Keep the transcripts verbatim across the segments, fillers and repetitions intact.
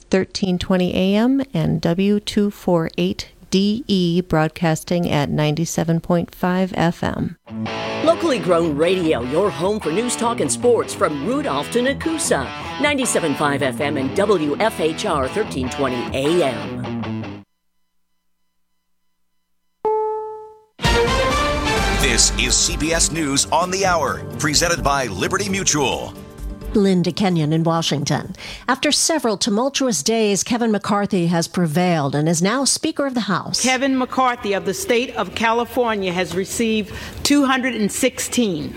thirteen twenty A M, and W two forty-eight D E broadcasting at ninety-seven point five F M. Locally grown radio, your home for news, talk, and sports from Rudolph to Nakusa. ninety-seven point five F M and W F H R thirteen twenty A M. This is C B S News on the Hour, presented by Liberty Mutual. Linda Kenyon in Washington. After several tumultuous days, Kevin McCarthy has prevailed and is now Speaker of the House. Kevin McCarthy of the state of California has received two hundred sixteen.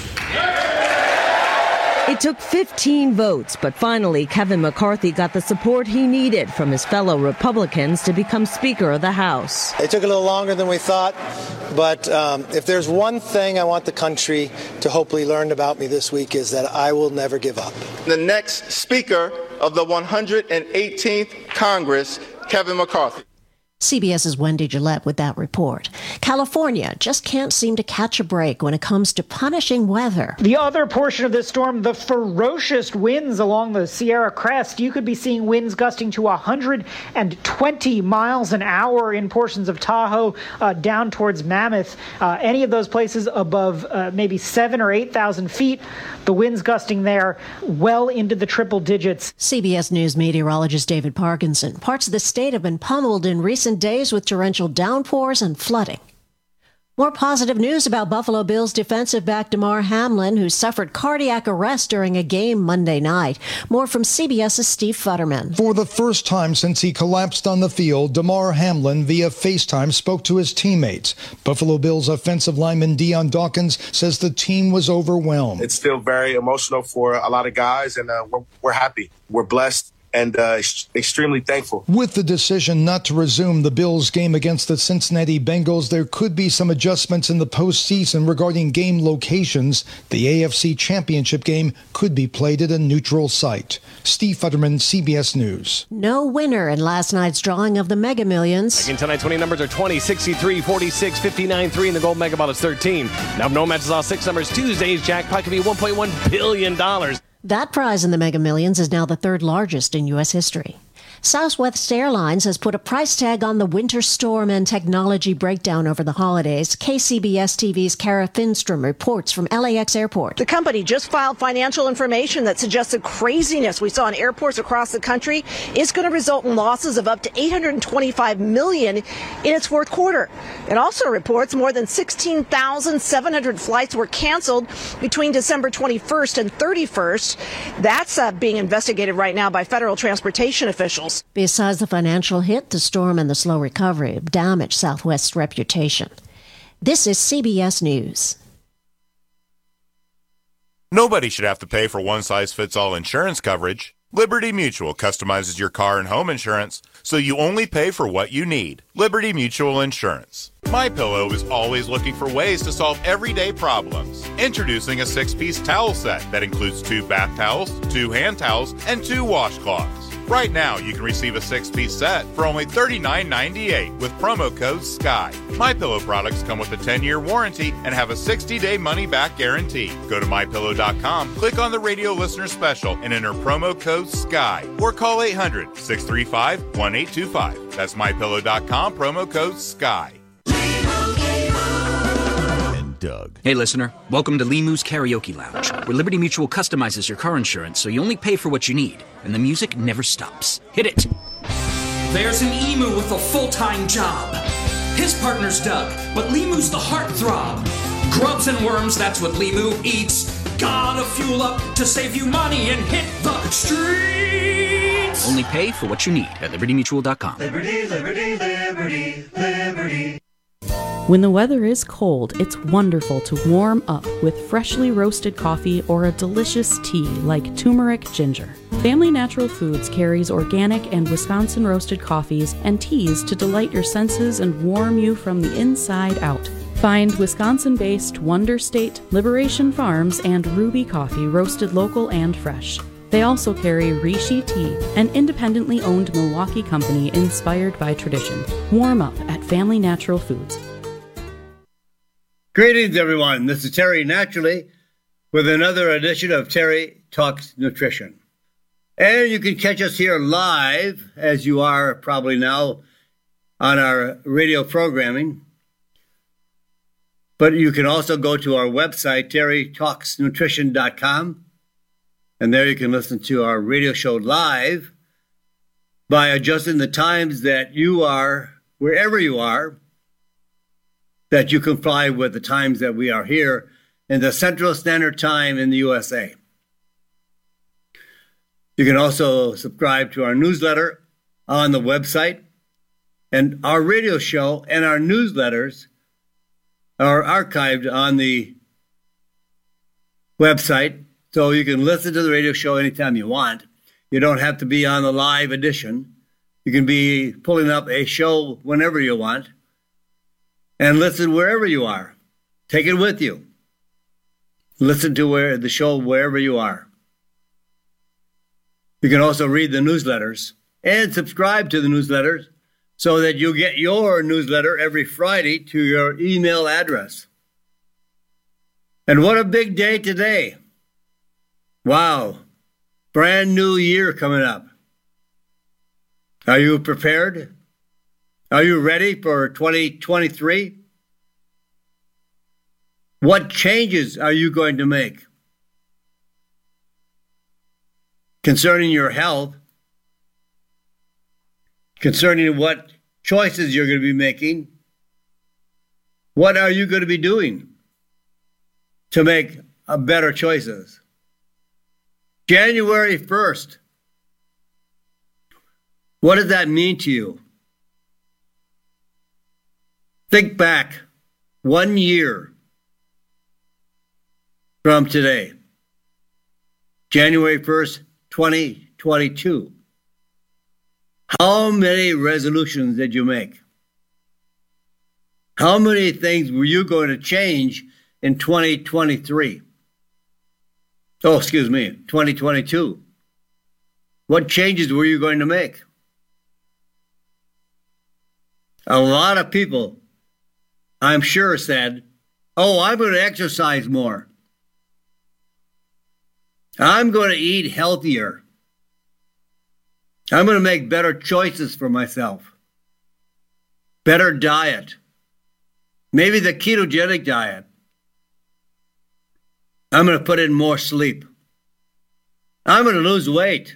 It took fifteen votes, but finally Kevin McCarthy got the support he needed from his fellow Republicans to become Speaker of the House. It took a little longer than we thought, but um, if there's one thing I want the country to hopefully learn about me this week is that I will never give up. The next Speaker of the one hundred eighteenth Congress, Kevin McCarthy. CBS's Wendy Gillette with that report. California just can't seem to catch a break when it comes to punishing weather. The other portion of this storm, the ferocious winds along the Sierra Crest. You could be seeing winds gusting to one hundred twenty miles an hour in portions of Tahoe uh, down towards Mammoth. Uh, any of those places above uh, maybe seven or eight thousand feet. The winds gusting there well into the triple digits. C B S News meteorologist David Parkinson. Parts of the state have been pummeled in recent days with torrential downpours and flooding. More positive news about Buffalo Bills defensive back Damar Hamlin, who suffered cardiac arrest during a game Monday night. More from CBS's Steve Futterman. For the first time since he collapsed on the field, Damar Hamlin via FaceTime spoke to his teammates. Buffalo Bills offensive lineman Dion Dawkins says the team was overwhelmed. It's still very emotional for a lot of guys, and uh, we're, we're happy. We're blessed. And uh, extremely thankful. With the decision not to resume the Bills game against the Cincinnati Bengals, there could be some adjustments in the postseason regarding game locations. The A F C Championship game could be played at a neutral site. Steve Futterman, C B S News. No winner in last night's drawing of the Mega Millions. Again, tonight's winning numbers are twenty, sixty-three, forty-six, fifty-nine, three, and the gold mega ball is thirteen. Now, no matches all six numbers. Tuesday's jackpot could be one point one billion dollars. That prize in the Mega Millions is now the third largest in U S history. Southwest Airlines has put a price tag on the winter storm and technology breakdown over the holidays. K C B S T V's Kara Finstrom reports from L A X Airport. The company just filed financial information that suggests the craziness we saw in airports across the country is going to result in losses of up to eight hundred twenty-five million dollars in its fourth quarter. It also reports more than sixteen thousand seven hundred flights were canceled between December twenty-first and thirty-first. That's uh, being investigated right now by federal transportation officials. Besides the financial hit, the storm and the slow recovery have damaged Southwest's reputation. This is C B S News. Nobody should have to pay for one-size-fits-all insurance coverage. Liberty Mutual customizes your car and home insurance, so you only pay for what you need. Liberty Mutual Insurance. MyPillow is always looking for ways to solve everyday problems. Introducing a six-piece towel set that includes two bath towels, two hand towels, and two washcloths. Right now, you can receive a six-piece set for only thirty-nine ninety-eight with promo code SKY. MyPillow products come with a ten-year warranty and have a sixty-day money-back guarantee. Go to my pillow dot com, click on the radio listener special, and enter promo code SKY. Or call eight hundred, six three five, one eight two five. That's my pillow dot com, promo code SKY. Doug. Hey, listener. Welcome to Limu's Karaoke Lounge, where Liberty Mutual customizes your car insurance so you only pay for what you need, and the music never stops. Hit it! There's an emu with a full-time job. His partner's Doug, but Limu's the heartthrob. Grubs and worms, that's what Limu eats. Gotta fuel up to save you money and hit the streets! Only pay for what you need at liberty mutual dot com. Liberty, liberty, liberty, liberty. When the weather is cold, it's wonderful to warm up with freshly roasted coffee or a delicious tea like turmeric ginger. Family Natural Foods carries organic and Wisconsin roasted coffees and teas to delight your senses and warm you from the inside out. Find Wisconsin-based Wonder State, Liberation Farms, and Ruby Coffee roasted local and fresh. They also carry Rishi Tea, an independently owned Milwaukee company inspired by tradition. Warm up at Family Natural Foods. Greetings, everyone. This is Terry Naturally with another edition of Terry Talks Nutrition. And you can catch us here live, as you are probably now, on our radio programming. But you can also go to our website, terry talks nutrition dot com, and there you can listen to our radio show live by adjusting the times that you are, wherever you are, that you comply with the times that we are here in the Central Standard Time in the U S A. You can also subscribe to our newsletter on the website, and our radio show and our newsletters are archived on the website, so you can listen to the radio show anytime you want. You don't have to be on the live edition. You can be pulling up a show whenever you want and listen wherever you are. Take it with you. Listen to where the show wherever you are. You can also read the newsletters and subscribe to the newsletters so that you get your newsletter every Friday to your email address. And what a big day today. Wow. Brand new year coming up. Are you prepared? Are you ready for twenty twenty-three? What changes are you going to make concerning your health, concerning what choices you're going to be making? What are you going to be doing to make a better choices? January first. What does that mean to you? Think back one year from today, January first, twenty twenty-two. How many resolutions did you make? How many things were you going to change in twenty twenty-three? Oh, excuse me, twenty twenty-two. What changes were you going to make? A lot of people, I'm sure, said, oh, I'm going to exercise more. I'm going to eat healthier. I'm going to make better choices for myself. Better diet. Maybe the ketogenic diet. I'm going to put in more sleep. I'm going to lose weight.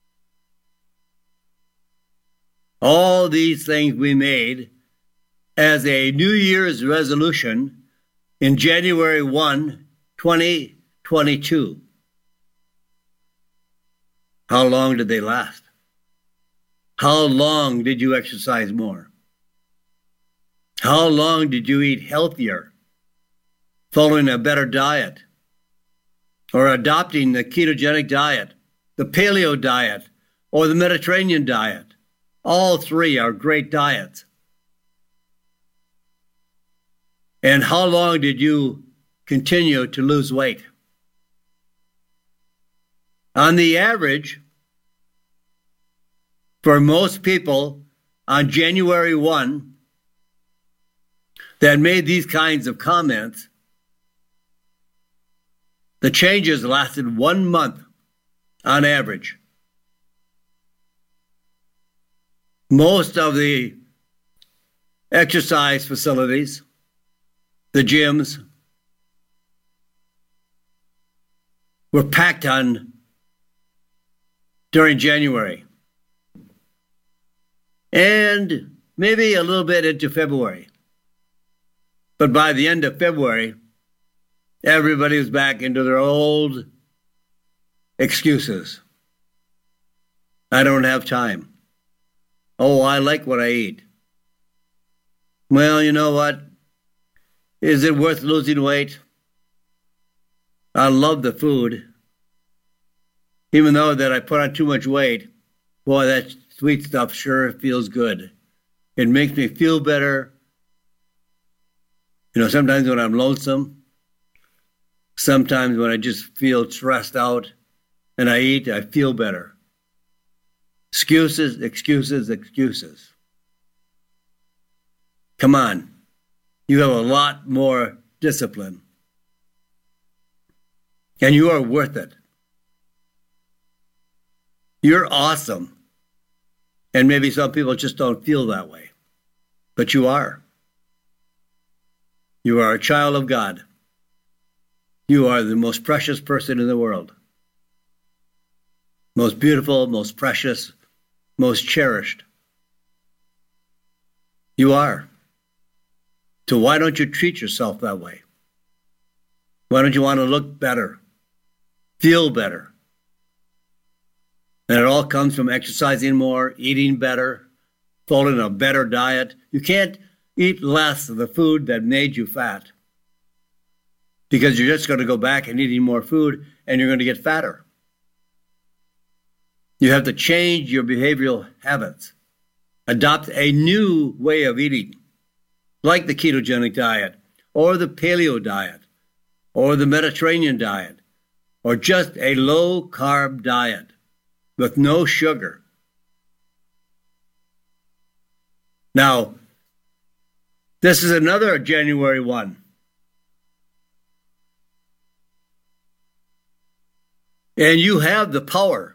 All these things we made as a New Year's resolution in January first, twenty twenty-two. How long did they last? How long did you exercise more? How long did you eat healthier, following a better diet, or adopting the ketogenic diet, the paleo diet, or the Mediterranean diet? All three are great diets. And how long did you continue to lose weight? On the average, for most people on January first that made these kinds of comments, the changes lasted one month on average. Most of the exercise facilities, the gyms, were packed on during January and maybe a little bit into February. But by the end of February, everybody was back into their old excuses. I don't have time. Oh, I like what I eat. Well, you know what? Is it worth losing weight? I love the food. Even though that I put on too much weight, boy, that sweet stuff sure feels good. It makes me feel better. You know, sometimes when I'm lonesome, sometimes when I just feel stressed out and I eat, I feel better. Excuses, excuses, excuses. Come on. You have a lot more discipline. And you are worth it. You're awesome. And maybe some people just don't feel that way. But you are. You are a child of God. You are the most precious person in the world. Most beautiful, most precious, most cherished. You are. So why don't you treat yourself that way? Why don't you want to look better, feel better? And it all comes from exercising more, eating better, following a better diet. You can't eat less of the food that made you fat, because you're just going to go back and eating more food and you're going to get fatter. You have to change your behavioral habits, adopt a new way of eating, like the ketogenic diet or the paleo diet or the Mediterranean diet or just a low-carb diet with no sugar. Now, this is another January first. And you have the power.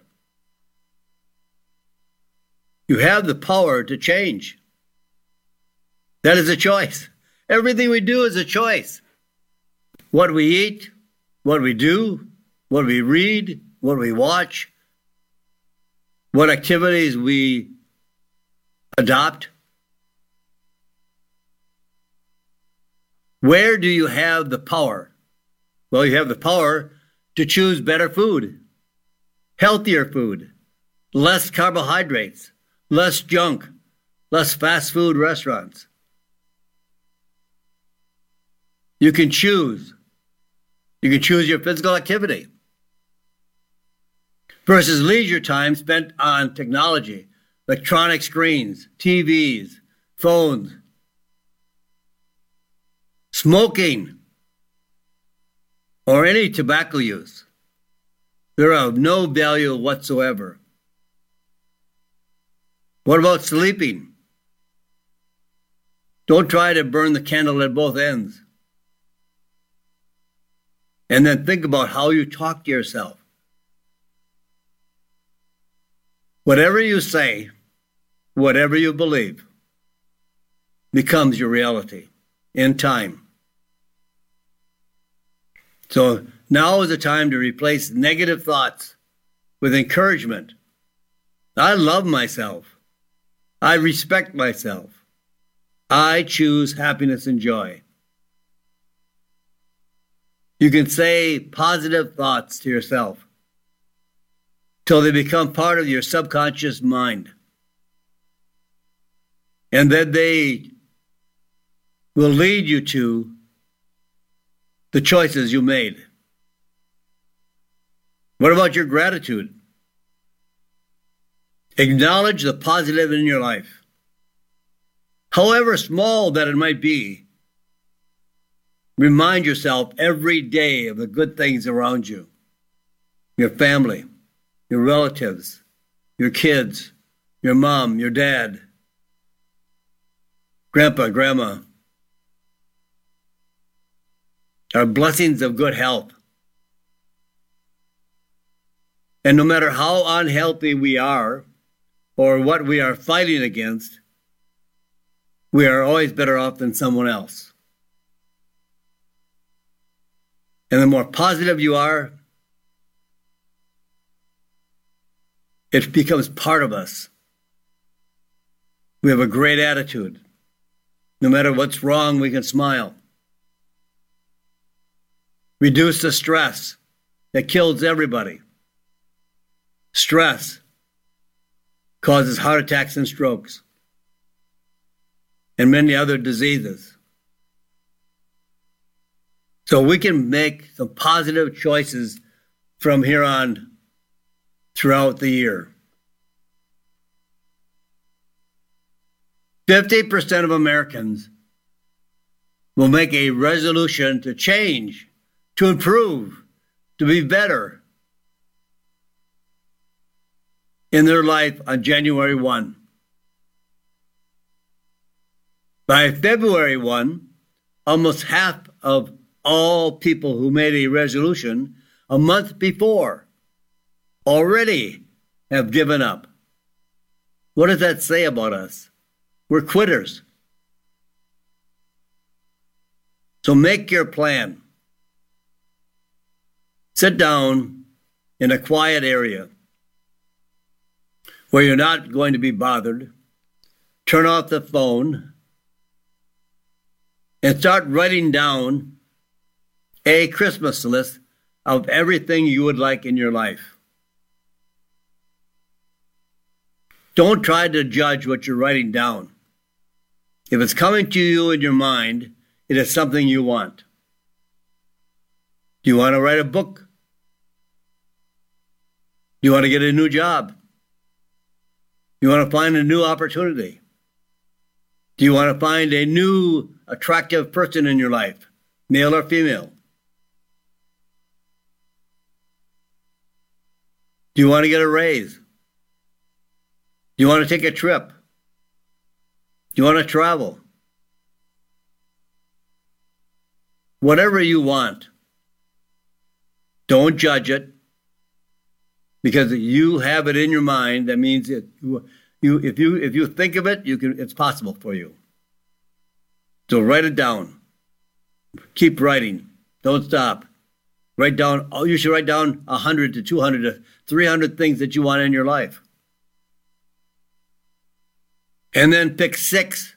You have the power to change. That is a choice. Everything we do is a choice. What we eat, what we do, what we read, what we watch, what activities we adopt. Where do you have the power? Well, you have the power to choose better food, healthier food, less carbohydrates, less junk, less fast food restaurants. You can choose. You can choose your physical activity versus leisure time spent on technology, electronic screens, T Vs, phones, smoking, or any tobacco use. They're of no value whatsoever. What about sleeping? Don't try to burn the candle at both ends. And then think about how you talk to yourself. Whatever you say, whatever you believe, becomes your reality in time. So now is the time to replace negative thoughts with encouragement. I love myself. I respect myself. I choose happiness and joy. You can say positive thoughts to yourself till they become part of your subconscious mind. And then they will lead you to the choices you made. What about your gratitude? Acknowledge the positive in your life, however small that it might be. Remind yourself every day of the good things around you, your family, your relatives, your kids, your mom, your dad, grandpa, grandma. Our blessings of good health. And no matter how unhealthy we are or what we are fighting against, we are always better off than someone else. And the more positive you are, it becomes part of us. We have a great attitude. No matter what's wrong, we can smile. Reduce the stress that kills everybody. Stress causes heart attacks and strokes and many other diseases. So we can make some positive choices from here on throughout the year. fifty percent of Americans will make a resolution to change, to improve, to be better in their life on January first. By February first, almost half of all people who made a resolution a month before already have given up. What does that say about us? We're quitters. So make your plan. Sit down in a quiet area where you're not going to be bothered. Turn off the phone and start writing down a Christmas list of everything you would like in your life. Don't try to judge what you're writing down. If it's coming to you in your mind, it is something you want. Do you want to write a book? Do you want to get a new job? Do you want to find a new opportunity? Do you want to find a new attractive person in your life, male or female? Do you want to get a raise? Do you want to take a trip? Do you want to travel? Whatever you want, don't judge it, because you have it in your mind. That means it, you, you, if you if you think of it, you can. It's possible for you. So write it down. Keep writing. Don't stop. Write down. Oh, you should write down a hundred to two hundred to three hundred things that you want in your life, and then pick six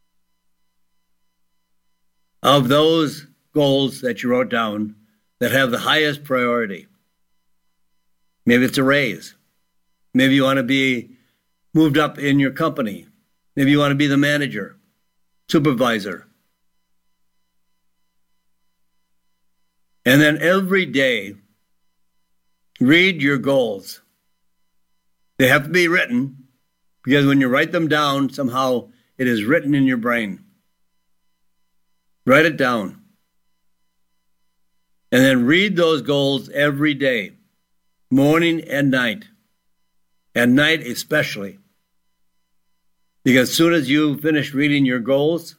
of those goals that you wrote down that have the highest priority. Maybe it's a raise. Maybe you want to be moved up in your company. Maybe you want to be the manager, supervisor. And then every day, read your goals. They have to be written, because when you write them down, somehow it is written in your brain. Write it down. And then read those goals every day, morning and night. At night especially. Because as soon as you finish reading your goals,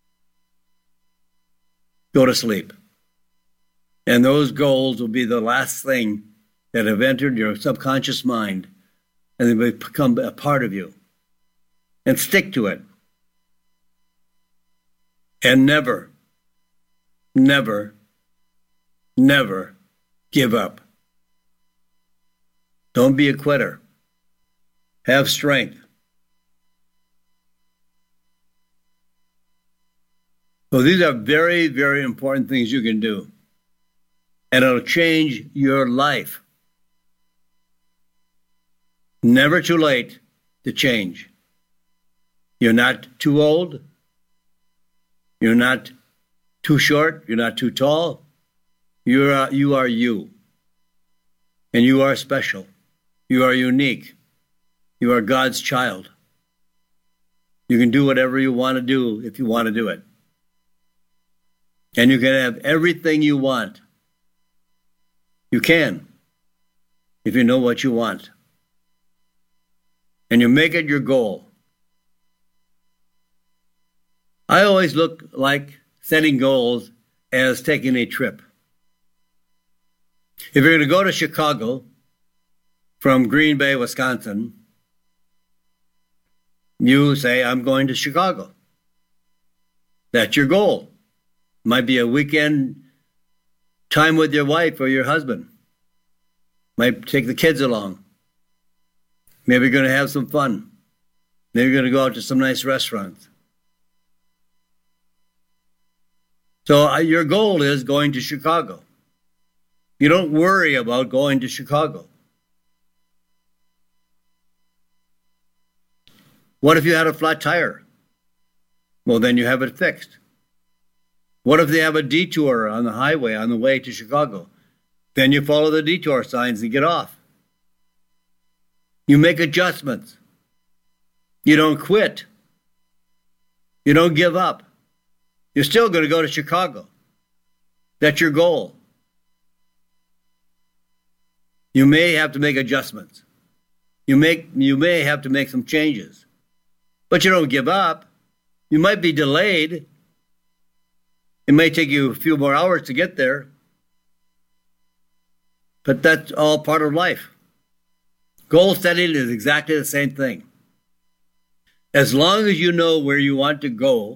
go to sleep. And those goals will be the last thing that have entered your subconscious mind, and they will become a part of you. And stick to it. And never, never, never give up. Don't be a quitter. Have strength. So these are very, very important things you can do. And it'll change your life. Never too late to change. You're not too old. You're not too short. You're not too tall. You're, uh, you are you. And you are special. You are unique. You are God's child. You can do whatever you want to do if you want to do it. And you can have everything you want. You can, if you know what you want. And you make it your goal. I always look like setting goals as taking a trip. If you're going to go to Chicago from Green Bay, Wisconsin, you say, I'm going to Chicago. That's your goal. Might be a weekend time with your wife or your husband. Might take the kids along. Maybe you're going to have some fun. Maybe you're going to go out to some nice restaurants. So uh, your goal is going to Chicago. You don't worry about going to Chicago. What if you had a flat tire? Well, then you have it fixed. What if they have a detour on the highway on the way to Chicago? Then you follow the detour signs and get off. You make adjustments. You don't quit. You don't give up. You're still going to go to Chicago. That's your goal. You may have to make adjustments. You make you may have to make some changes. But you don't give up. You might be delayed. It may take you a few more hours to get there. But that's all part of life. Goal setting is exactly the same thing. As long as you know where you want to go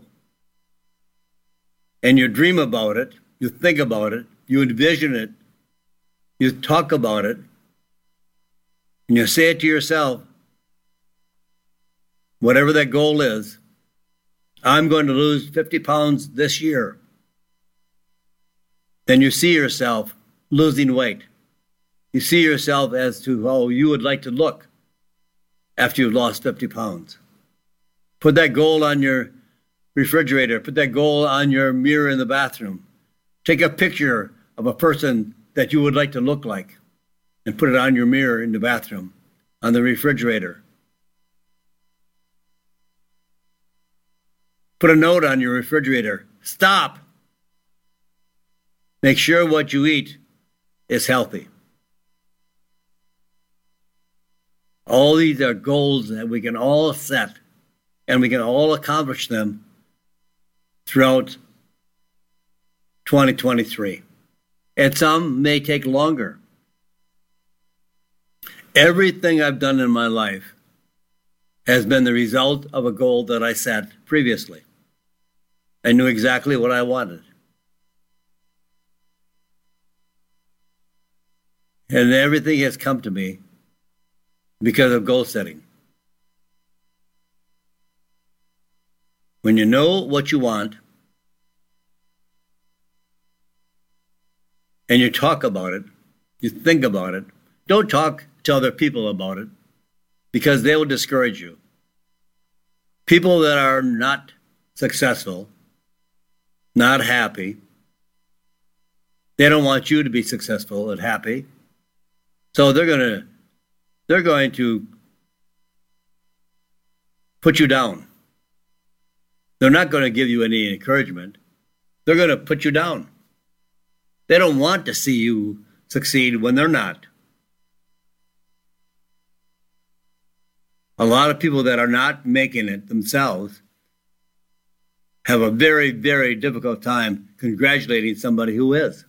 and you dream about it, you think about it, you envision it, you talk about it, and you say it to yourself, whatever that goal is, I'm going to lose fifty pounds this year. Then you see yourself losing weight. You see yourself as to how you would like to look after you've lost fifty pounds. Put that goal on your refrigerator. Put that goal on your mirror in the bathroom. Take a picture of a person that you would like to look like and put it on your mirror in the bathroom, on the refrigerator. Put a note on your refrigerator. Stop. Make sure what you eat is healthy. All these are goals that we can all set, and we can all accomplish them throughout twenty twenty-three. And some may take longer. Everything I've done in my life has been the result of a goal that I set previously. I knew exactly what I wanted. And everything has come to me because of goal setting. When you know what you want and you talk about it, you think about it, don't talk to other people about it because they will discourage you. People that are not successful, not happy, they don't want you to be successful and happy. So they're going to they're going to put you down. They're not going to give you any encouragement. They're going to put you down. They don't want to see you succeed when they're not. A lot of people that are not making it themselves have a very, very difficult time congratulating somebody who is.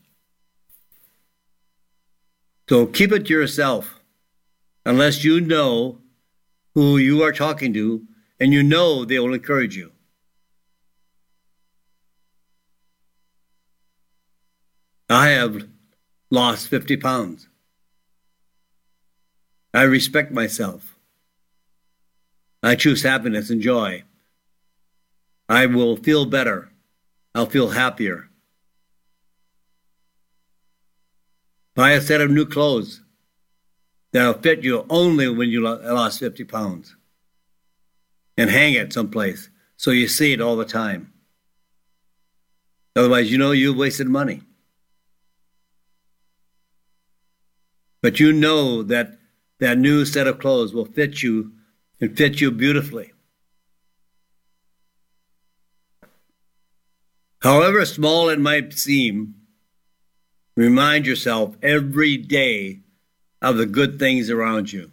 So keep it to yourself unless you know who you are talking to and you know they will encourage you. I have lost fifty pounds. I respect myself. I choose happiness and joy. I will feel better. I'll feel happier. Buy a set of new clothes that'll fit you only when you lost fifty pounds. And hang it someplace so you see it all the time. Otherwise, you know you've wasted money. But you know that that new set of clothes will fit you and fit you beautifully. However small it might seem, remind yourself every day of the good things around you.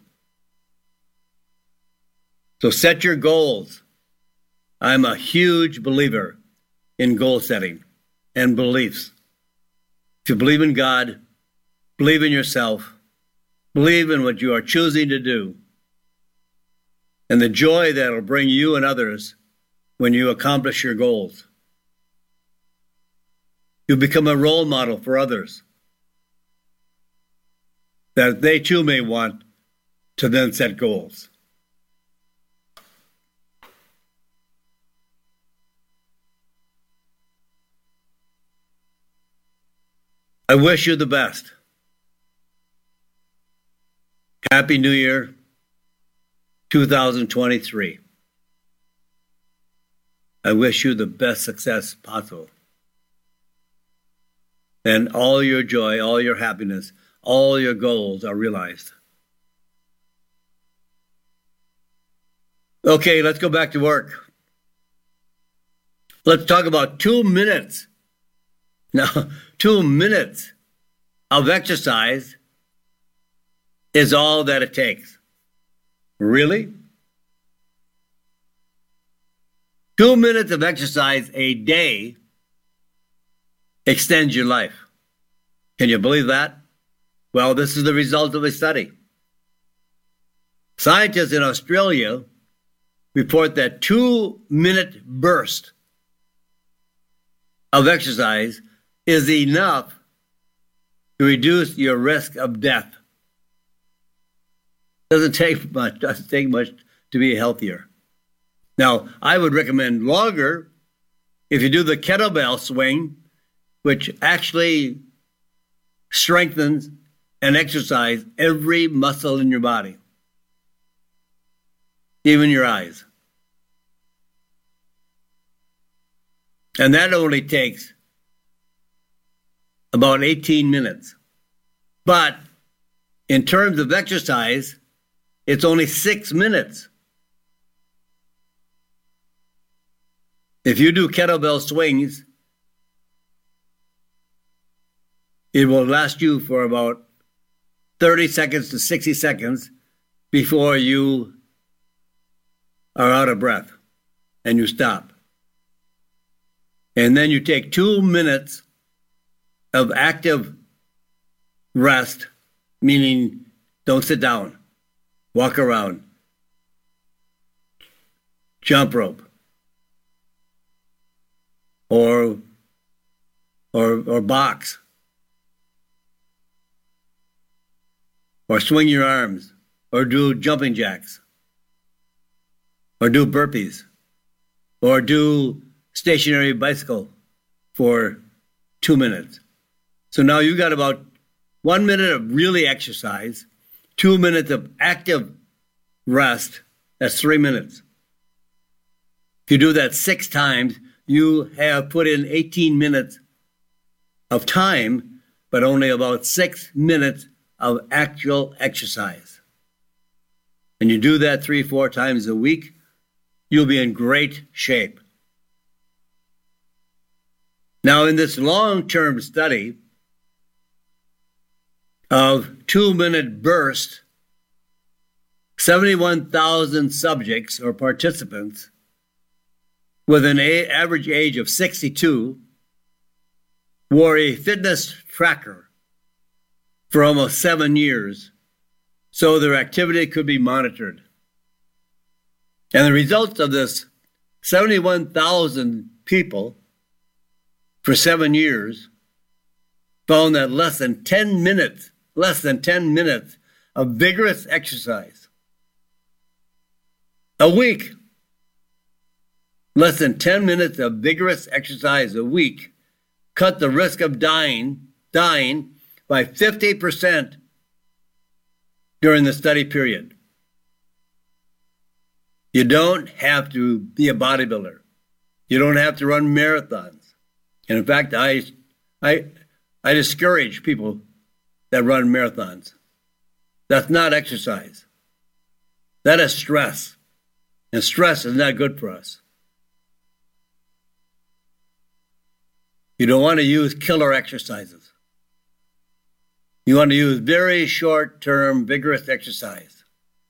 So set your goals. I'm a huge believer in goal setting and beliefs. If you believe in God, believe in yourself, believe in what you are choosing to do, and the joy that will bring you and others when you accomplish your goals. You become a role model for others, that they too may want to then set goals. I wish you the best. Happy New Year, two thousand twenty-three. I wish you the best success possible. And all your joy, all your happiness, all your goals are realized. Okay, let's go back to work. Let's talk about two minutes. Now, two minutes of exercise is all that it takes. Really? Two minutes of exercise a day extends your life. Can you believe that? Well, this is the result of a study. Scientists in Australia report that two-minute burst of exercise is enough to reduce your risk of death. Doesn't take much. Doesn't take much to be healthier. Now, I would recommend longer if you do the kettlebell swing, which actually strengthens and exercises every muscle in your body, even your eyes. And that only takes about eighteen minutes. But in terms of exercise, it's only six minutes. If you do kettlebell swings, it will last you for about thirty seconds to sixty seconds before you are out of breath and you stop. And then you take two minutes of active rest, meaning don't sit down, walk around, jump rope, or or or box, or swing your arms, or do jumping jacks, or do burpees, or do stationary bicycle for two minutes. So now you got about one minute of really exercise, two minutes of active rest. That's three minutes. If you do that six times, you have put in eighteen minutes of time, but only about six minutes of actual exercise. And you do that three, four times a week, you'll be in great shape. Now, in this long-term study of two-minute burst, seventy-one thousand subjects or participants with an a- average age of sixty-two wore a fitness tracker for almost seven years so their activity could be monitored. And the results of this seventy-one thousand people for seven years found that less than ten minutes, less than ten minutes of vigorous exercise a week, less than ten minutes of vigorous exercise a week cut the risk of dying, dying by fifty percent during the study period. You don't have to be a bodybuilder. You don't have to run marathons. And in fact, I, I, I discourage people that run marathons. That's not exercise. That is stress. And stress is not good for us. You don't want to use killer exercises. You want to use very short-term, vigorous exercise.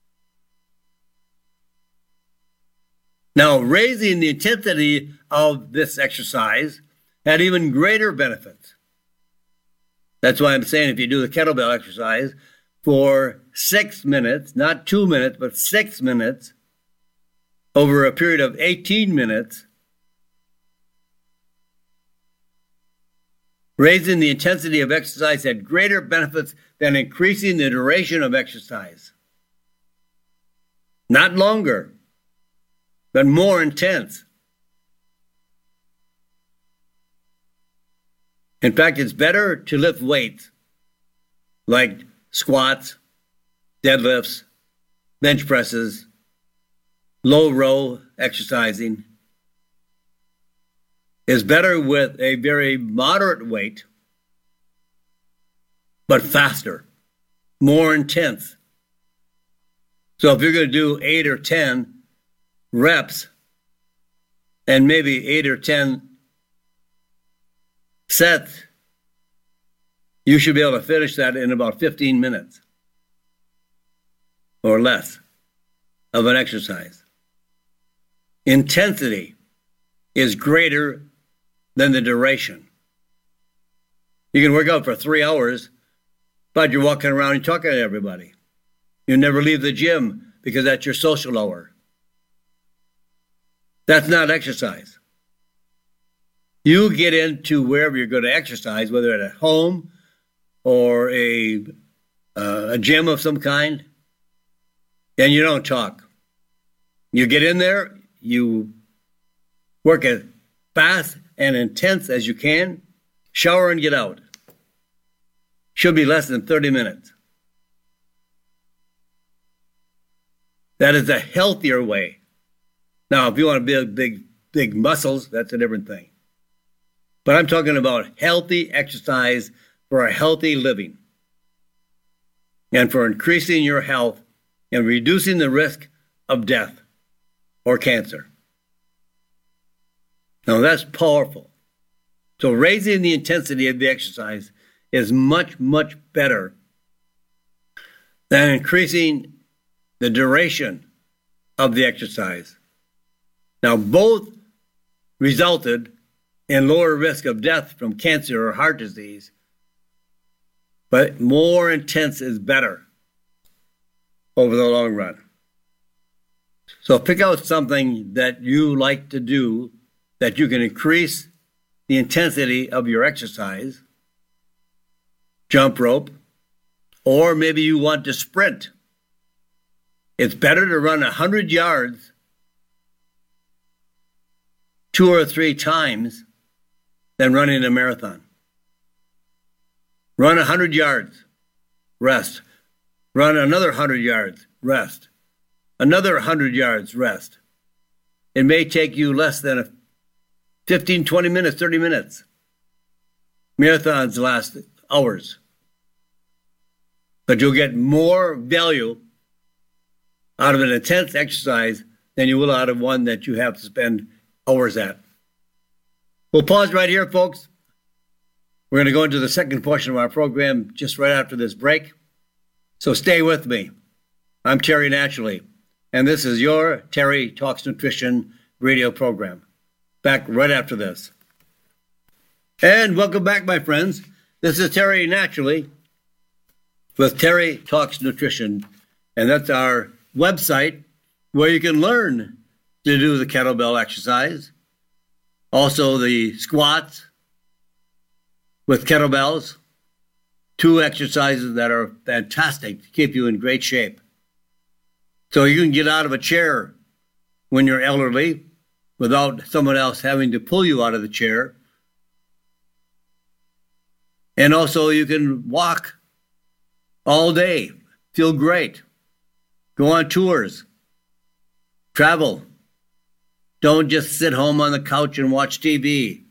Now, raising the intensity of this exercise had even greater benefits. That's why I'm saying if you do the kettlebell exercise for six minutes, not two minutes, but six minutes, over a period of eighteen minutes, raising the intensity of exercise had greater benefits than increasing the duration of exercise. Not longer, but more intense. In fact, it's better to lift weights like squats, deadlifts, bench presses, low row exercising. It's better with a very moderate weight, but faster, more intense. So if you're going to do eight or ten reps and maybe eight or ten sets, you should be able to finish that in about fifteen minutes or less of an exercise. Intensity is greater than the duration. You can work out for three hours, but you're walking around and talking to everybody. You never leave the gym because that's your social hour. That's not exercise. You get into wherever you're going to exercise, whether at home or a, uh, a gym of some kind, and you don't talk. You get in there, you work as fast and intense as you can, shower and get out. Should be less than thirty minutes. That is a healthier way. Now, if you want to build big, big muscles, that's a different thing. But I'm talking about healthy exercise for a healthy living and for increasing your health and reducing the risk of death or cancer. Now, that's powerful. So raising the intensity of the exercise is much, much better than increasing the duration of the exercise. Now, both resulted in lower risk of death from cancer or heart disease, but more intense is better over the long run. So pick out something that you like to do that you can increase the intensity of your exercise, jump rope, or maybe you want to sprint. It's better to run one hundred yards two or three times than running a marathon. Run one hundred yards, rest. Run another one hundred yards, rest. Another one hundred yards, rest. It may take you less than a fifteen, twenty minutes, thirty minutes. Marathons last hours. But you'll get more value out of an intense exercise than you will out of one that you have to spend hours at. We'll pause right here, folks. We're going to go into the second portion of our program just right after this break. So stay with me. I'm Terry Naturally, and this is your Terry Talks Nutrition radio program. Back right after this. And welcome back, my friends. This is Terry Naturally with Terry Talks Nutrition, and that's our website where you can learn to do the kettlebell exercise, also the squats with kettlebells, two exercises that are fantastic to keep you in great shape. So you can get out of a chair when you're elderly without someone else having to pull you out of the chair. And also you can walk all day, feel great, go on tours, travel. Don't just sit home on the couch and watch T V.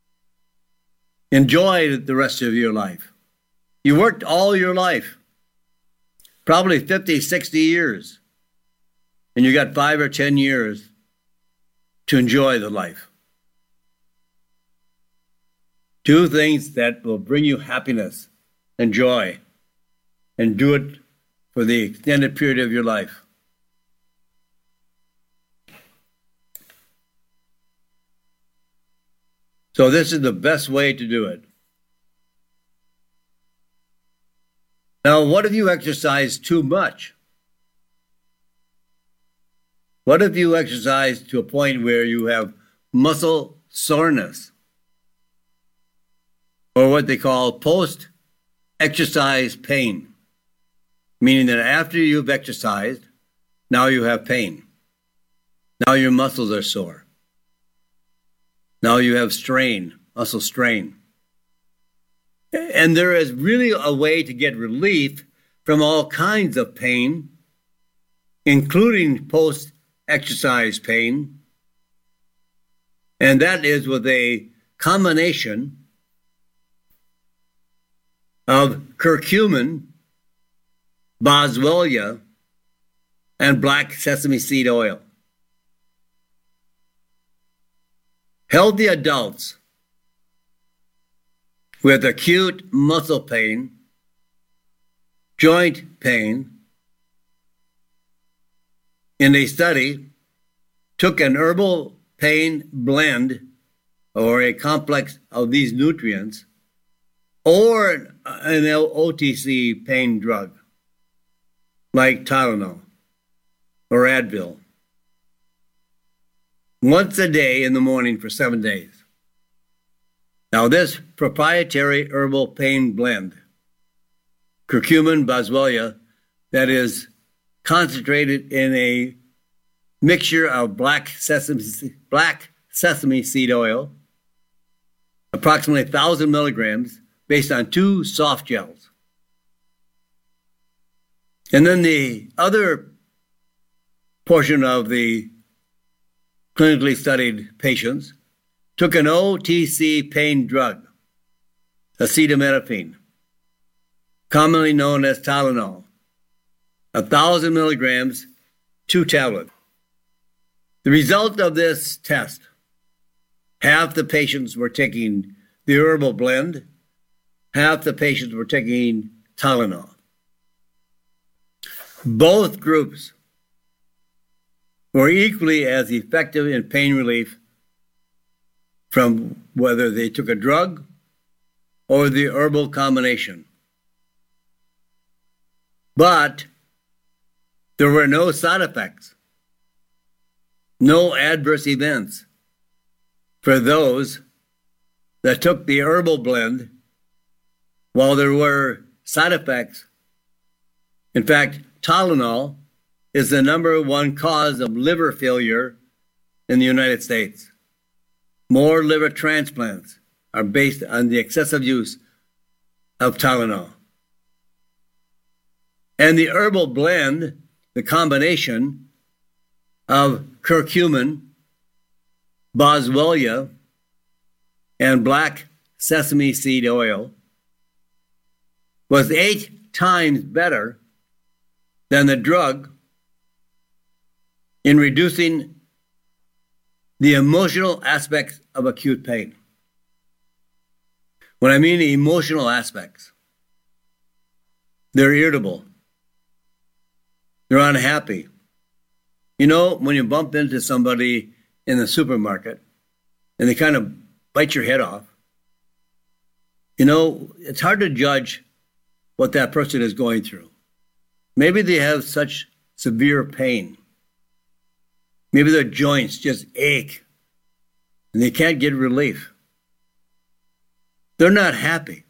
Enjoy the rest of your life. You worked all your life, probably fifty, sixty years, and you got five or ten years to enjoy the life. Do things that will bring you happiness and joy, and do it for the extended period of your life. So this is the best way to do it. Now, what if you exercise too much? What if you exercise to a point where you have muscle soreness, or what they call post-exercise pain, meaning that after you've exercised, now you have pain. Now your muscles are sore. Now you have strain, muscle strain. And there is really a way to get relief from all kinds of pain, including post-exercise pain. And that is with a combination of curcumin, boswellia, and black sesame seed oil. Healthy adults with acute muscle pain, joint pain, in a study, took an herbal pain blend or a complex of these nutrients or an, an O T C pain drug like Tylenol. or Advil, once a day in the morning for seven days. Now, this proprietary herbal pain blend, curcumin boswellia, that is concentrated in a mixture of black sesame, black sesame seed oil, approximately one thousand milligrams, based on two soft gels. And then the other portion of the clinically studied patients took an O T C pain drug, acetaminophen, commonly known as Tylenol, one thousand milligrams, two tablets. The result of this test, half the patients were taking the herbal blend, half the patients were taking Tylenol. Both groups were equally as effective in pain relief from whether they took a drug or the herbal combination. But there were no side effects, no adverse events for those that took the herbal blend, while there were side effects. In fact, Tylenol is the number one cause of liver failure in the United States. More liver transplants are based on the excessive use of Tylenol. And the herbal blend, the combination of curcumin, boswellia, and black sesame seed oil, was eight times better than the drug in reducing the emotional aspects of acute pain. When I mean the emotional aspects, they're irritable, they're unhappy. You know, when you bump into somebody in the supermarket and they kind of bite your head off, you know, it's hard to judge what that person is going through. Maybe they have such severe pain. Maybe their joints just ache and they can't get relief. They're not happy.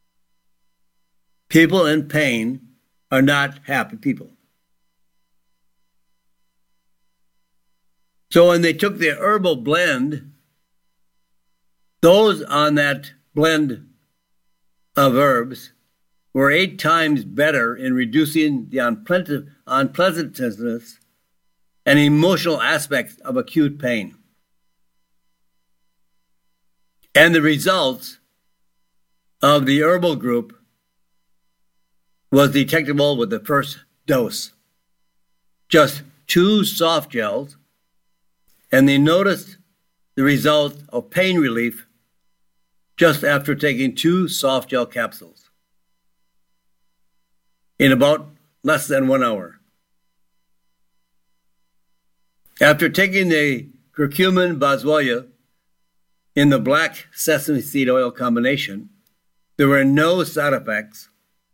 People in pain are not happy people. So when they took the herbal blend, those on that blend of herbs were eight times better in reducing the unpleasant, unpleasantness and emotional aspects of acute pain. And the results of the herbal group was detectable with the first dose. Just two soft gels, and they noticed the result of pain relief just after taking two soft gel capsules in about less than one hour. After taking the curcumin boswellia in the black sesame seed oil combination, there were no side effects,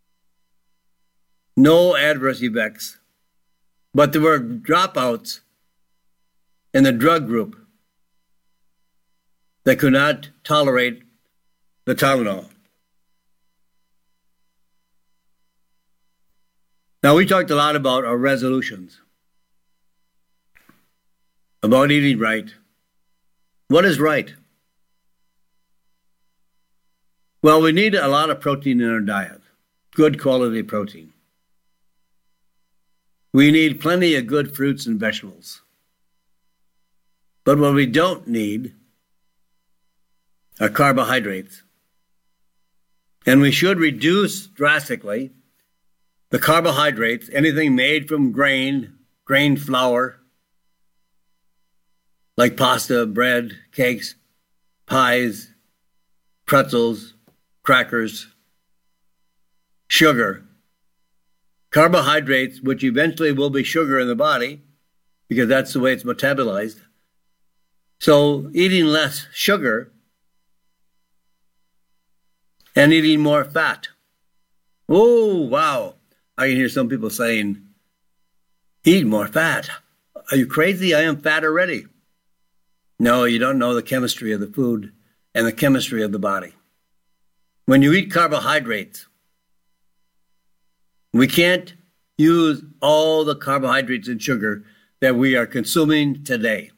no adverse effects, but there were dropouts in the drug group that could not tolerate the Tylenol. Now, we talked a lot about our resolutions, about eating right. What is right? Well, we need a lot of protein in our diet, good quality protein. We need plenty of good fruits and vegetables. But what we don't need are carbohydrates. And we should reduce drastically the carbohydrates, anything made from grain, grain flour, like pasta, bread, cakes, pies, pretzels, crackers, sugar. Carbohydrates, which eventually will be sugar in the body, because that's the way it's metabolized. So eating less sugar and eating more fat. Oh, wow. I can hear some people saying, eat more fat. Are you crazy? I am fat already. No, you don't know the chemistry of the food and the chemistry of the body. When you eat carbohydrates, we can't use all the carbohydrates and sugar that we are consuming today.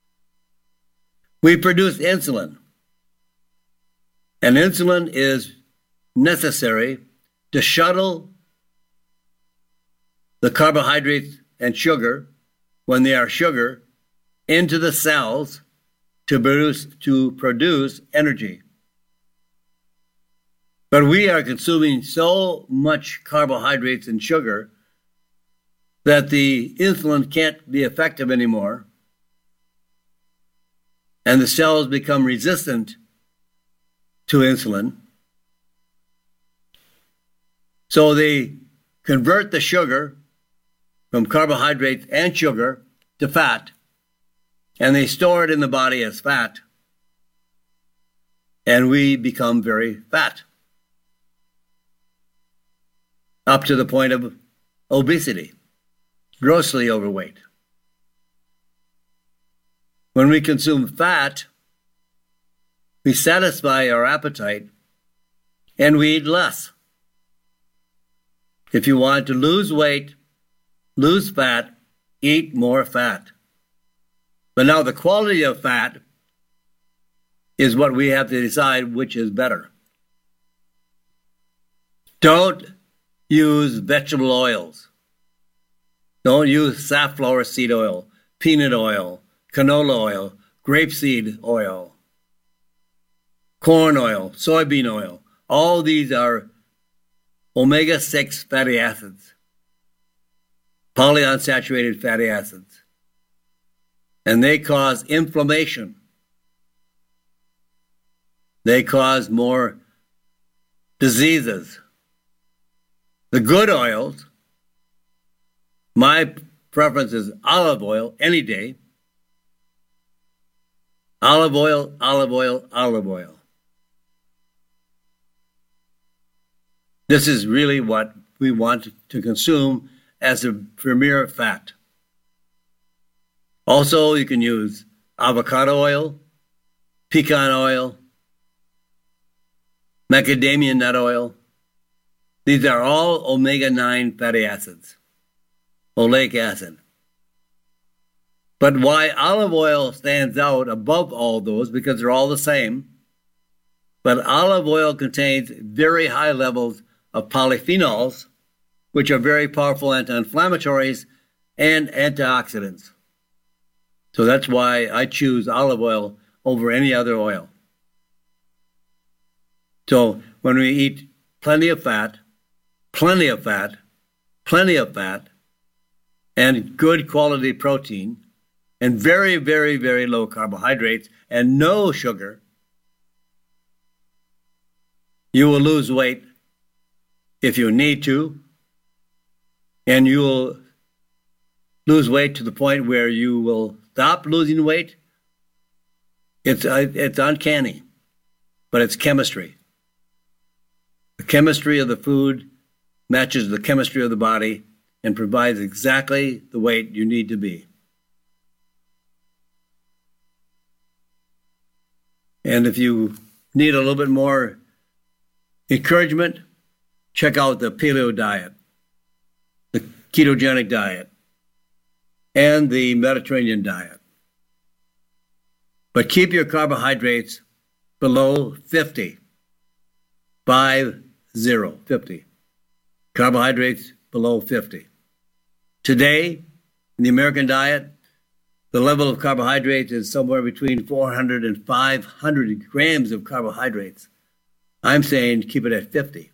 We produce insulin, and insulin is necessary to shuttle the carbohydrates and sugar, when they are sugar, into the cells to produce, to produce energy. But we are consuming so much carbohydrates and sugar that the insulin can't be effective anymore, and the cells become resistant to insulin. So they convert the sugar from carbohydrates and sugar to fat, and they store it in the body as fat, and we become very fat, up to the point of obesity, grossly overweight. When we consume fat, we satisfy our appetite and we eat less. If you want to lose weight, lose fat, eat more fat. But now the quality of fat is what we have to decide which is better. Don't use vegetable oils. Don't use safflower seed oil, peanut oil, canola oil, grapeseed oil, corn oil, soybean oil. All these are omega six fatty acids, polyunsaturated fatty acids, and they cause inflammation. They cause more diseases. The good oils, my preference is olive oil any day. Olive oil, olive oil, olive oil. This is really what we want to consume as a premier fat. Also, you can use avocado oil, pecan oil, macadamia nut oil. These are all omega nine fatty acids, oleic acid. But why olive oil stands out above all those, because they're all the same, but olive oil contains very high levels of polyphenols, which are very powerful anti-inflammatories and antioxidants. So that's why I choose olive oil over any other oil. So when we eat plenty of fat, plenty of fat, plenty of fat, and good quality protein, and very, very, very low carbohydrates, and no sugar, you will lose weight if you need to, and you will lose weight to the point where you will stop losing weight. It's, uh, it's uncanny, but it's chemistry. The chemistry of the food matches the chemistry of the body and provides exactly the weight you need to be. And if you need a little bit more encouragement, check out the paleo diet, the ketogenic diet, and the Mediterranean diet. But keep your carbohydrates below fifty. Five, zero, fifty. Carbohydrates below fifty. Today, in the American diet, the level of carbohydrates is somewhere between four hundred and five hundred grams of carbohydrates. I'm saying keep it at fifty.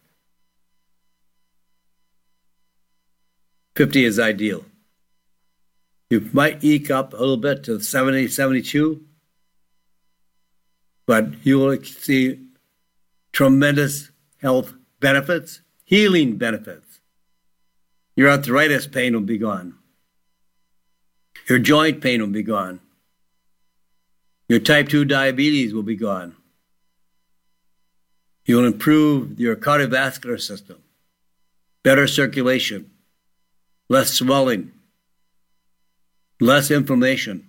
fifty is ideal. You might eke up a little bit to seventy, seventy-two, but you will see tremendous health benefits, healing benefits. Your arthritis pain will be gone. Your joint pain will be gone. Your type two diabetes will be gone. You will improve your cardiovascular system, better circulation, less swelling, less inflammation,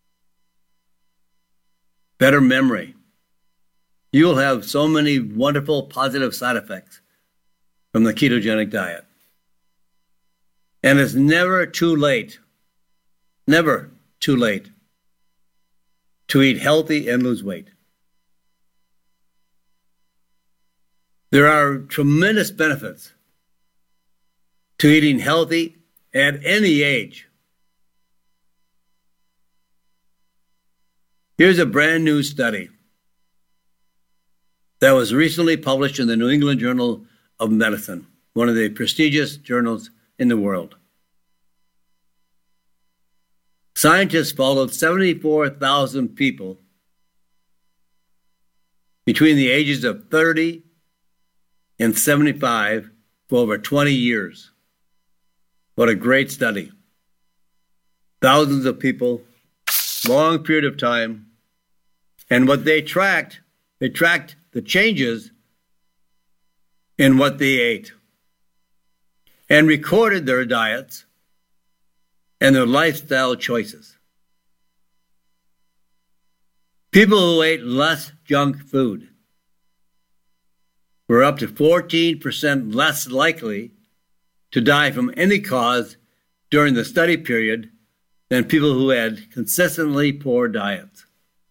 better memory. You'll have so many wonderful positive side effects from the ketogenic diet. And it's never too late, never too late to eat healthy and lose weight. There are tremendous benefits to eating healthy at any age. Here's a brand new study that was recently published in the New England Journal of Medicine, one of the prestigious journals in the world. Scientists followed seventy-four thousand people between the ages of thirty and seventy-five for over twenty years. What a great study. Thousands of people, long period of time, and what they tracked, they tracked the changes in what they ate and recorded their diets and their lifestyle choices. People who ate less junk food were up to fourteen percent less likely to die from any cause during the study period than people who had consistently poor diets.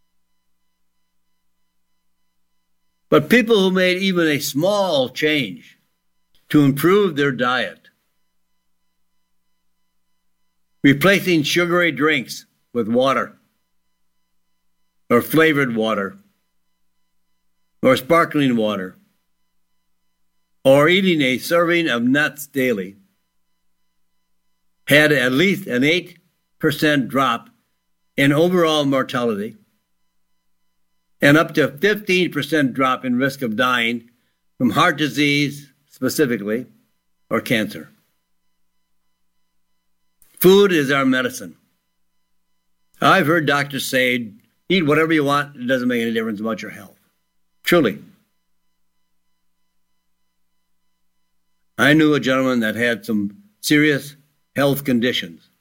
But people who made even a small change to improve their diet, replacing sugary drinks with water, or flavored water, or sparkling water, or eating a serving of nuts daily, had at least an eight percent drop in overall mortality and up to fifteen percent drop in risk of dying from heart disease specifically, or cancer. Food is our medicine. I've heard doctors say, eat whatever you want, it doesn't make any difference about your health. Truly. I knew a gentleman that had some serious health conditions.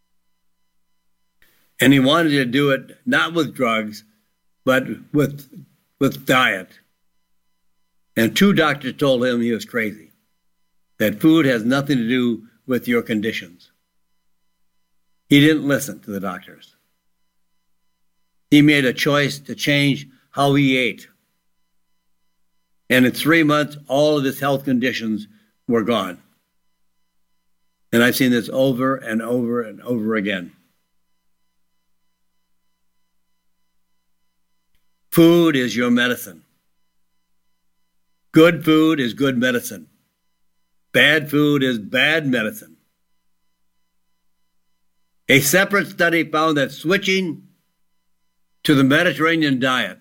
And he wanted to do it not with drugs, but with, with diet. And two doctors told him he was crazy, that food has nothing to do with your conditions. He didn't listen to the doctors. He made a choice to change how he ate. And in three months, all of his health conditions were gone. And I've seen this over and over and over again. Food is your medicine. Good food is good medicine. Bad food is bad medicine. A separate study found that switching to the Mediterranean diet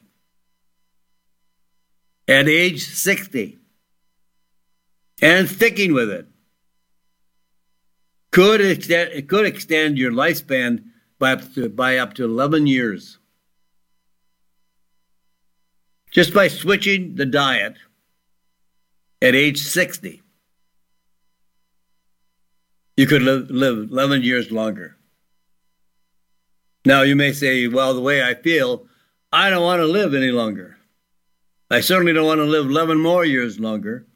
at age sixty and sticking with it could extend, it could extend your lifespan by up to, by up to eleven years. Just by switching the diet at age sixty, you could live, live eleven years longer. Now, you may say, well, the way I feel, I don't want to live any longer. I certainly don't want to live eleven more years longer.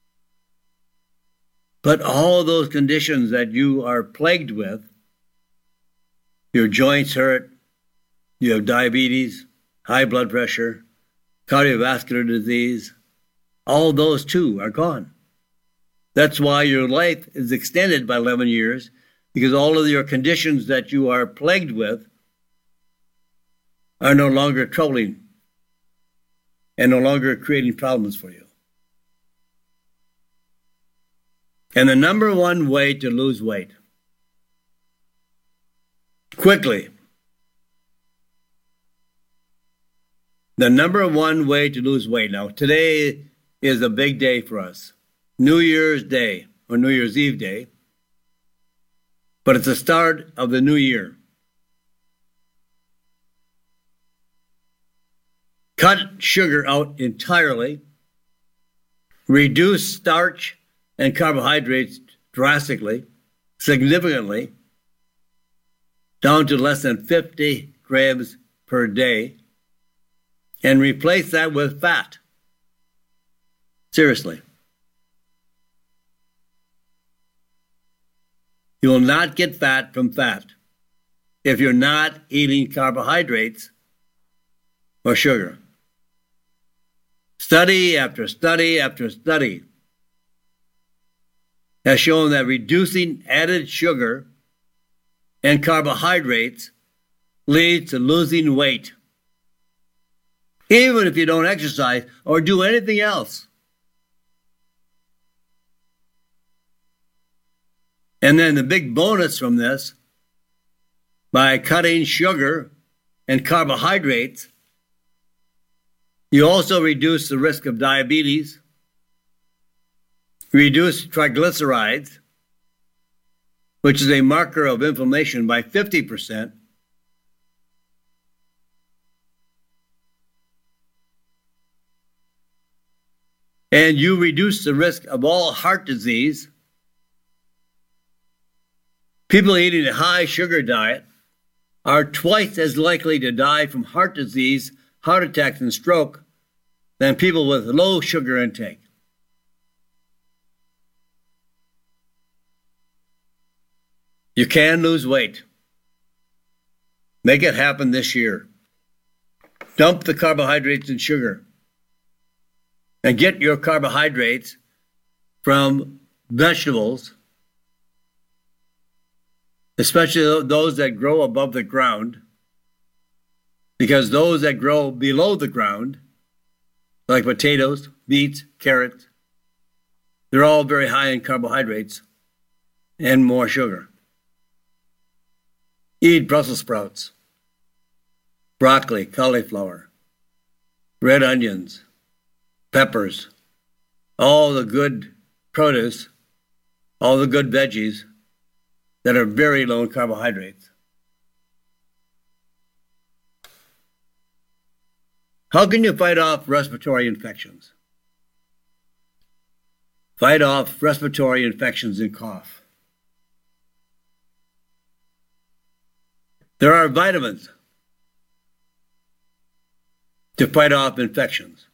But all those conditions that you are plagued with, your joints hurt, you have diabetes, high blood pressure, cardiovascular disease, all those too are gone. That's why your life is extended by eleven years, because all of your conditions that you are plagued with are no longer troubling and no longer creating problems for you. And the number one way to lose weight quickly, the number one way to lose weight. Now, today is a big day for us. New Year's Day, or New Year's Eve Day. But it's the start of the new year. Cut sugar out entirely. Reduce starch and carbohydrates drastically, significantly. down to less than fifty grams per day and replace that with fat. Seriously. You will not get fat from fat if you're not eating carbohydrates or sugar. Study after study after study has shown that reducing added sugar and carbohydrates leads to losing weight, even if you don't exercise or do anything else. And then the big bonus from this, by cutting sugar and carbohydrates, you also reduce the risk of diabetes, reduce triglycerides, which is a marker of inflammation, by fifty percent, and you reduce the risk of all heart disease. People eating a high sugar diet are twice as likely to die from heart disease, heart attacks, and stroke than people with low sugar intake. You can lose weight. Make it happen this year. Dump the carbohydrates and sugar and get your carbohydrates from vegetables, especially those that grow above the ground, because those that grow below the ground, like potatoes, beets, carrots, they're all very high in carbohydrates and more sugar. Eat Brussels sprouts, broccoli, cauliflower, red onions, peppers, all the good produce, all the good veggies that are very low in carbohydrates. How can you fight off respiratory infections? Fight off respiratory infections and cough. There are vitamins to fight off infections.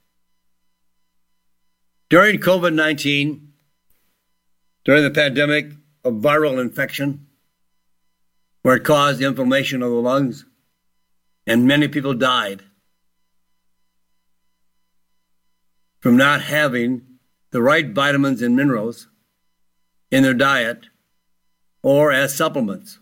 During COVID nineteen, during the pandemic of viral infection, where it caused inflammation of the lungs, and many people died from not having the right vitamins and minerals in their diet or as supplements.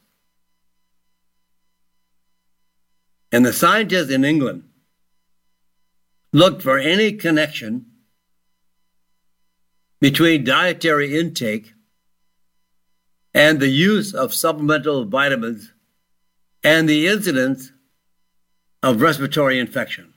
And the scientists in England looked for any connection between dietary intake and the use of supplemental vitamins and the incidence of respiratory infection.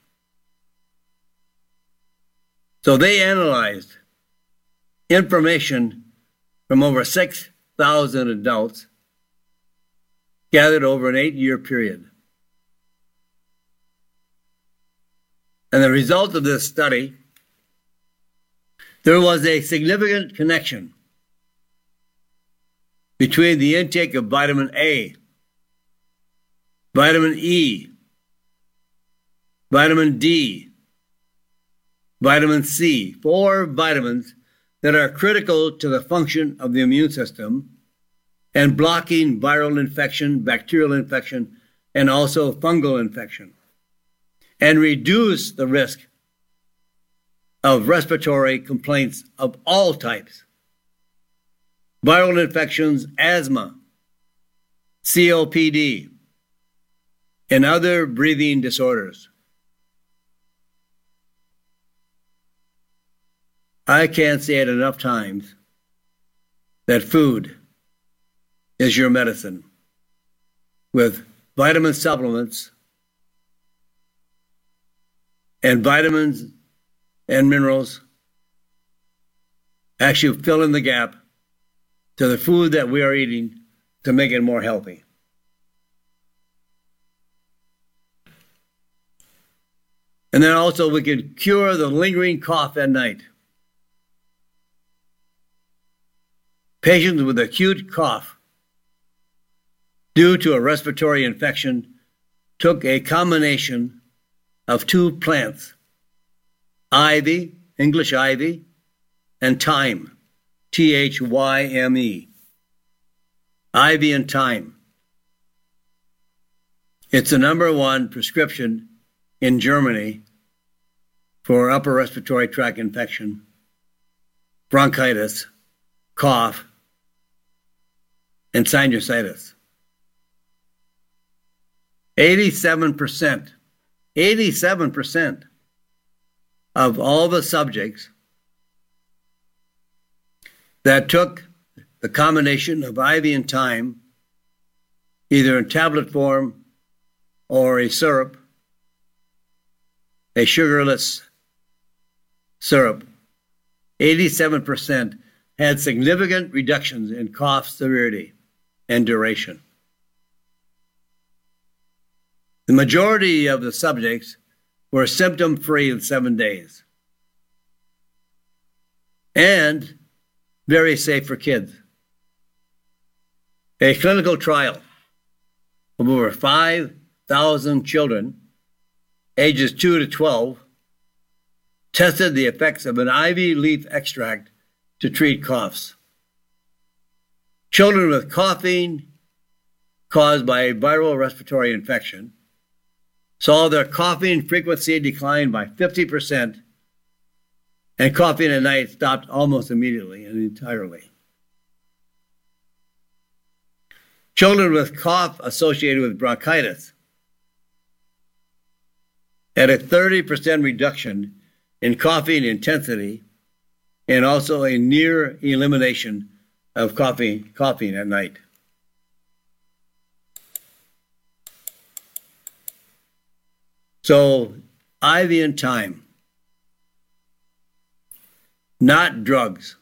So they analyzed information from over six thousand adults gathered over an eight-year period. And the result of this study, there was a significant connection between the intake of vitamin A, vitamin E, vitamin D, vitamin C, four vitamins that are critical to the function of the immune system and blocking viral infection, bacterial infection, and also fungal infection, and reduce the risk of respiratory complaints of all types: viral infections, asthma, C O P D, and other breathing disorders. I can't say it enough times that food is your medicine, with vitamin supplements and vitamins and minerals actually fill in the gap to the food that we are eating to make it more healthy. And then also we can cure the lingering cough at night. Patients with acute cough due to a respiratory infection took a combination of two plants, ivy, English ivy, and thyme, T H Y M E. Ivy and thyme. It's the number one prescription in Germany for upper respiratory tract infection, bronchitis, cough, and sinusitis. eighty-seven percent, eighty-seven percent of all the subjects that took the combination of ivy and thyme, either in tablet form or a syrup, a sugarless syrup, eighty-seven percent had significant reductions in cough severity and duration. The majority of the subjects were symptom-free in seven days and very safe for kids. A clinical trial of over five thousand children ages two to twelve tested the effects of an ivy leaf extract to treat coughs. Children with coughing caused by a viral respiratory infection saw their coughing frequency decline by fifty percent, and coughing at night stopped almost immediately and entirely. Children with cough associated with bronchitis had a thirty percent reduction in coughing intensity and also a near elimination of coughing, coughing at night. So, ivy and thyme, not drugs,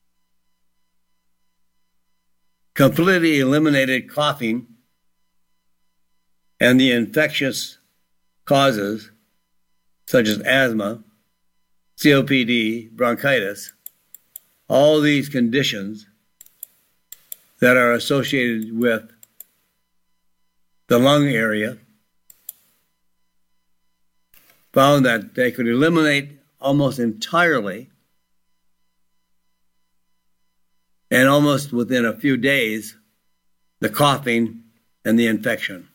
completely eliminated coughing and the infectious causes such as asthma, C O P D, bronchitis, all these conditions that are associated with the lung area, found that they could eliminate almost entirely and almost within a few days the coughing and the infection.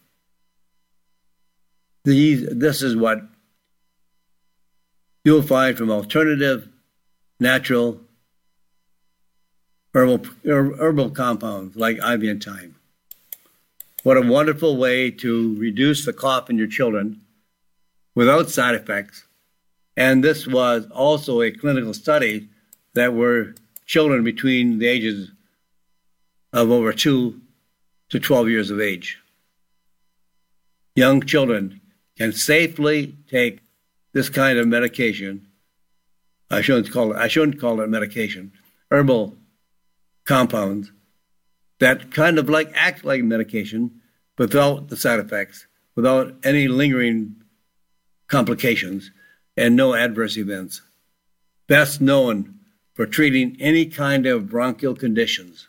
These, this is what you'll find from alternative, natural, herbal, herbal compounds like ivy and thyme. What a wonderful way to reduce the cough in your children without side effects. And this was also a clinical study that were children between the ages of over two to twelve years of age. Young children can safely take this kind of medication. I shouldn't call it, I shouldn't call it medication, herbal compounds that kind of like act like medication without the side effects, without any lingering complications and no adverse events. Best known for treating any kind of bronchial conditions.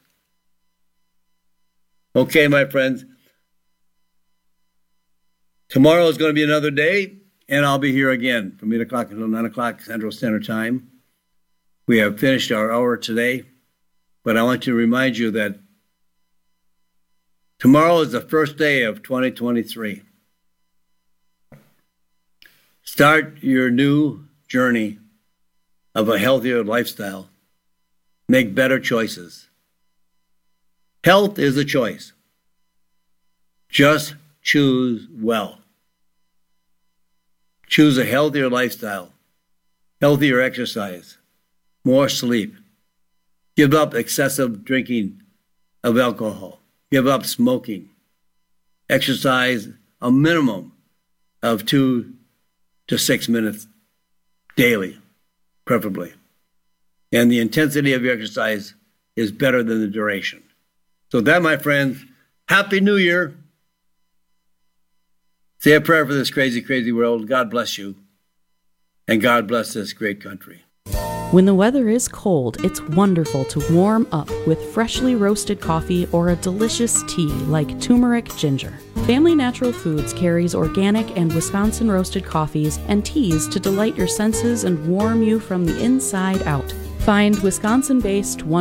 Okay, my friends, tomorrow is going to be another day, and I'll be here again from eight o'clock until nine o'clock Central Standard Time. We have finished our hour today, but I want to remind you that tomorrow is the first day of twenty twenty-three. Start your new journey of a healthier lifestyle. Make better choices. Health is a choice. Just choose well. Choose a healthier lifestyle, healthier exercise, more sleep. Give up excessive drinking of alcohol. Give up smoking. Exercise a minimum of two to six minutes daily, preferably. And the intensity of your exercise is better than the duration. So that, my friends, Happy New Year. Say a prayer for this crazy, crazy world. God bless you. And God bless this great country. When the weather is cold, it's wonderful to warm up with freshly roasted coffee or a delicious tea like turmeric ginger. Family Natural Foods carries organic and Wisconsin roasted coffees and teas to delight your senses and warm you from the inside out. Find Wisconsin-based one